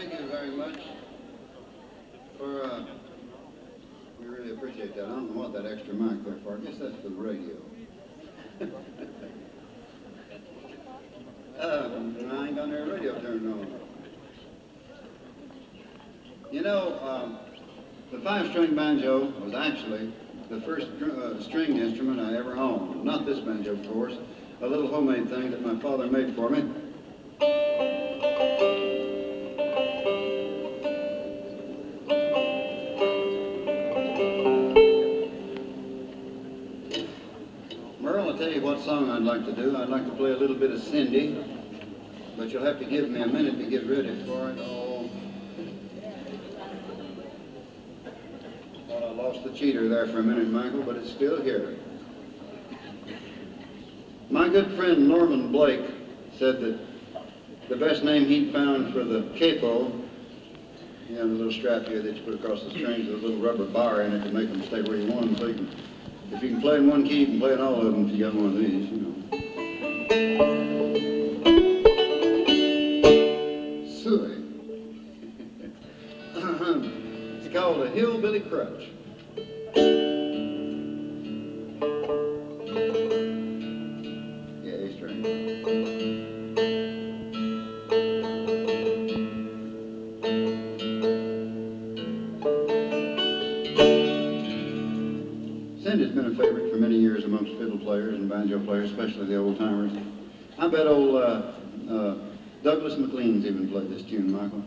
thank you very much for, we really appreciate that. I don't know what that extra mic there for. I guess that's for the radio. I ain't got no radio turned on. You know, the 5-string banjo was actually the first stringed instrument I ever owned. Not this banjo, of course. A little homemade thing that my father made for me. Merle, I'll tell you what song I'd like to do. I'd like to play a little bit of Cindy, but you'll have to give me a minute to get ready for it. Oh, well, I lost the cheater there for a minute, Michael, but it's still here. My good friend Norman Blake said that the best name he'd found for the capo, you know, the little strap here that you put across the strings with a little rubber bar in it to make them stay where you want them, so you can, if you can play in one key, you can play in all of them if you got one of these, you know. Suey. It's called a hillbilly crutch. Yeah, A string. Cindy's been a favorite for many years amongst fiddle players and banjo players, especially the old timers. I bet old Douglas McLean's even played this tune, Michael.